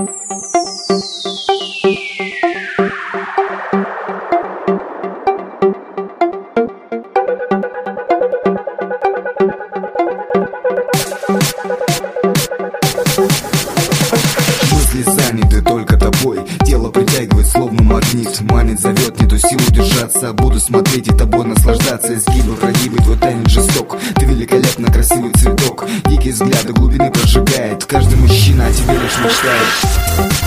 Мысли заняты только тобой, тело притягивает словно магнит. Манит, зовет, нету сил удержаться. Буду смотреть и тобой наслаждаться. Изгибы, прогибы, твой танец жесток. Ты великолепно красивый цветок. Дикие взгляды глубины прожигает. Каждый мужчина о тебе лишь мечтает.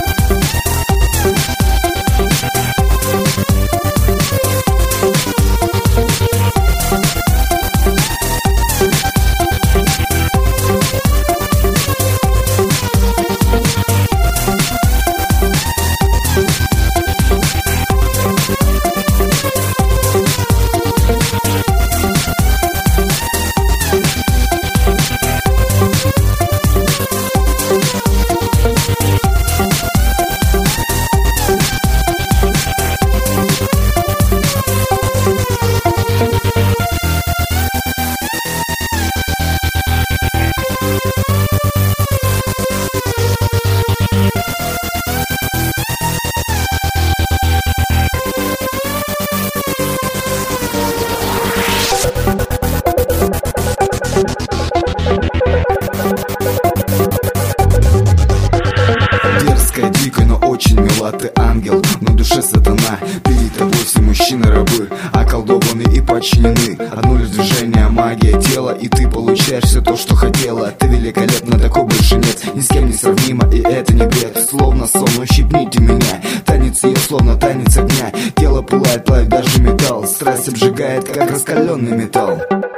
Дерзкая, дикая, но очень мила. Ты ангел, на душе сатана. Перед тобой все мужчины-рабы, околдованы и подчинены. Одно лишь движение, магия тела, и ты получаешь все то, что хотела. Ты великолепна, такой больше нет. Ни с кем не сравнима, и это не бред. Словно сон, ущипните меня. Танец ее, словно танец огня. Тело пылает, плавит даже металл. Страсть обжигает, как раскаленный металл.